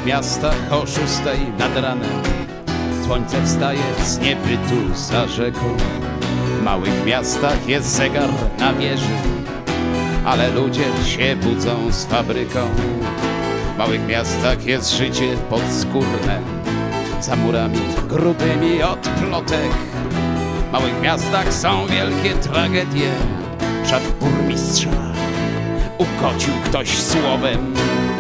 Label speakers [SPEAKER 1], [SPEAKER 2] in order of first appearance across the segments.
[SPEAKER 1] małych miastach o 6 nad ranem słońce wstaje z niebytu za rzeką. W małych miastach jest zegar na wieży, ale ludzie się budzą z fabryką. W małych miastach jest życie podskórne, za murami grubymi od plotek. W małych miastach są wielkie tragedie, przed burmistrza ukocił ktoś słowem.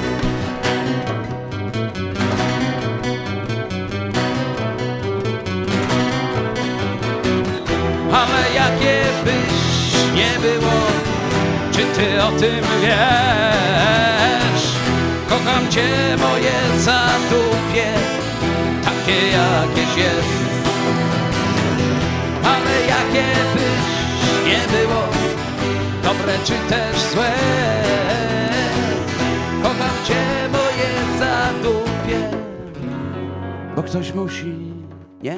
[SPEAKER 1] Ale jakie byś nie było, czy ty o tym wiesz? Kocham cię, moje zadupie, takie jakieś jest. Ale jakie byś nie było, dobre czy też złe, kocham cię, moje zadupie, bo ktoś musi, nie?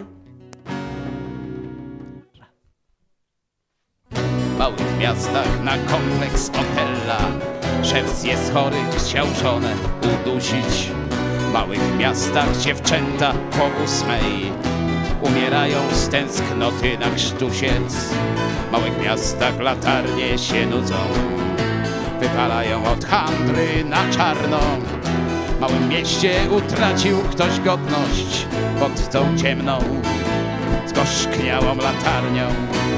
[SPEAKER 1] W małych miastach na kompleks Otella szef jest chory, chciał żonę udusić. W małych miastach dziewczęta po 8 umierają z tęsknoty na krztusiec. W małych miastach latarnie się nudzą, wypalają od handry na czarno. W małym mieście utracił ktoś godność pod tą ciemną, zgorzkniałą latarnią.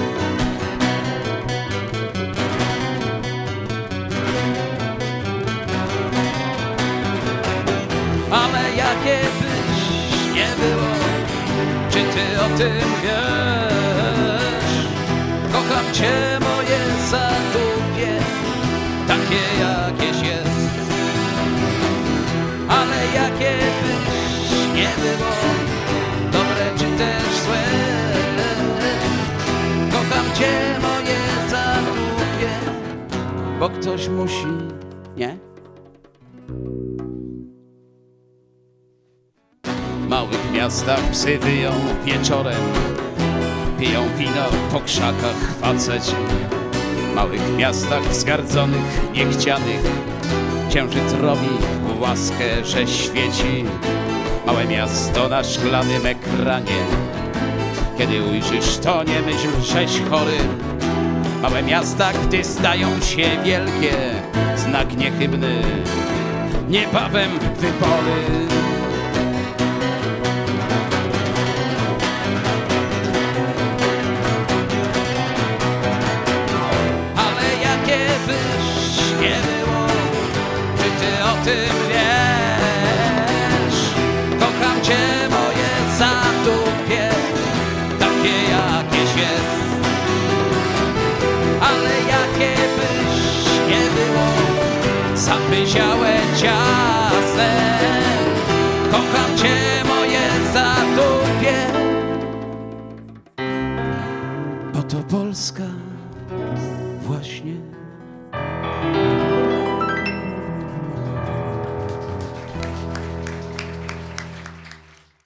[SPEAKER 1] Ale jakie byś nie było, czy ty o tym wiesz? Kocham cię, moje zadupie, takie jakieś jest. Ale jakie byś nie było, dobre czy też złe, kocham cię, moje zadupie, bo ktoś musi, nie? W małych miastach psy wyją wieczorem, piją wino po krzakach faceci. W małych miastach wzgardzonych, niechcianych księżyc robi łaskę, że świeci. Małe miasto na szklanym ekranie, kiedy ujrzysz, to nie myśl, żeś chory. Małe miasta, gdy stają się wielkie, znak niechybny, niebawem wybory. O tym wiesz, kocham cię, moje zadupie, takie jakieś jest. Ale jakie byś nie było, zapyziałe ciasne, kocham cię, moje zadupie, bo to Polska właśnie.